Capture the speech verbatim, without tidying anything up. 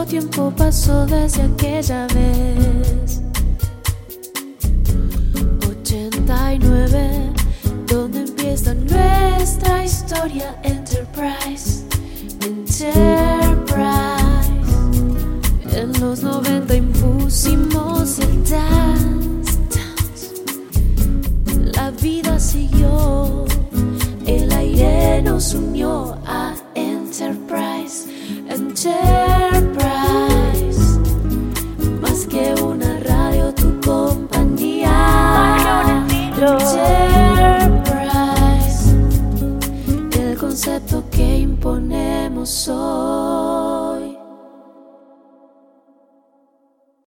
tiempo pasó desde aquella vez. ochenta y nueve, donde empieza nuestra historia. Enterprise, Enterprise. En los noventa impusimos el dance, dance. La vida siguió, el aire nos unió.